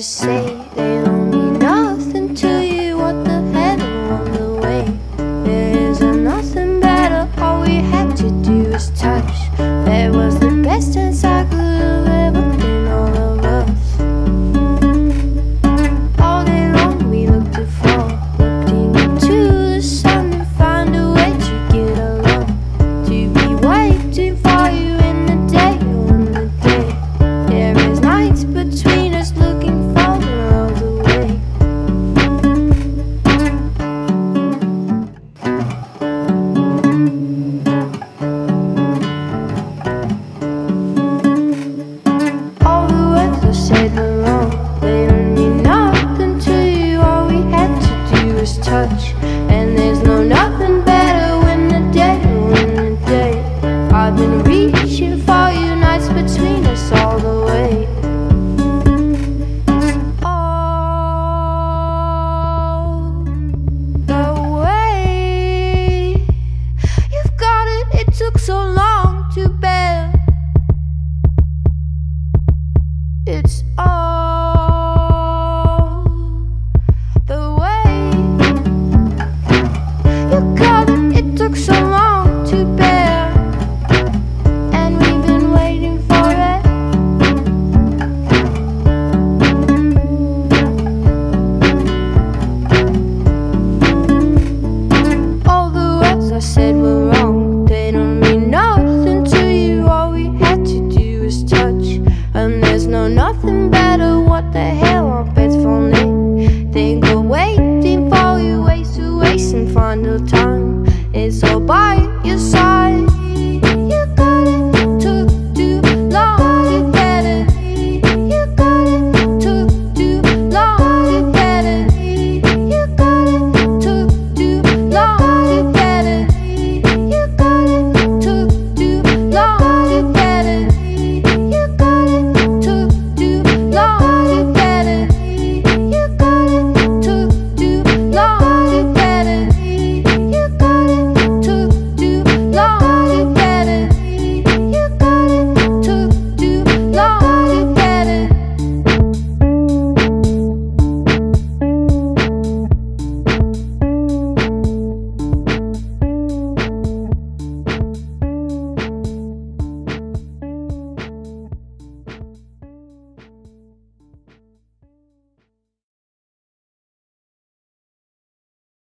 to say they don't mean nothing to you. What the hell along the way? There isn't nothing better. All we had to do was touch. That was the best chance I could have ever been, all of us. All day long we looked to fall, looking into the sun and find a way to get along, to be waiting for you in the day or in the day. There is nights between us, looking farther all the way. All the words I said were wrong, they don't mean nothing to you. All we had to do was touch, and there's no nothing better when the day or in the day. I've been reaching for you, nights between us all the way. It's all the way. You've got it, it took so long to bear. It's all the way. You got it, it took so long to bear, and we've been waiting for it. All the words I said were wrong, they don't mean nothing to you. All we had to do was touch, and there's no nothing better. What the hell, our bed's falling. Think we're waiting for you, ways to waste and find the time. It's all by your side.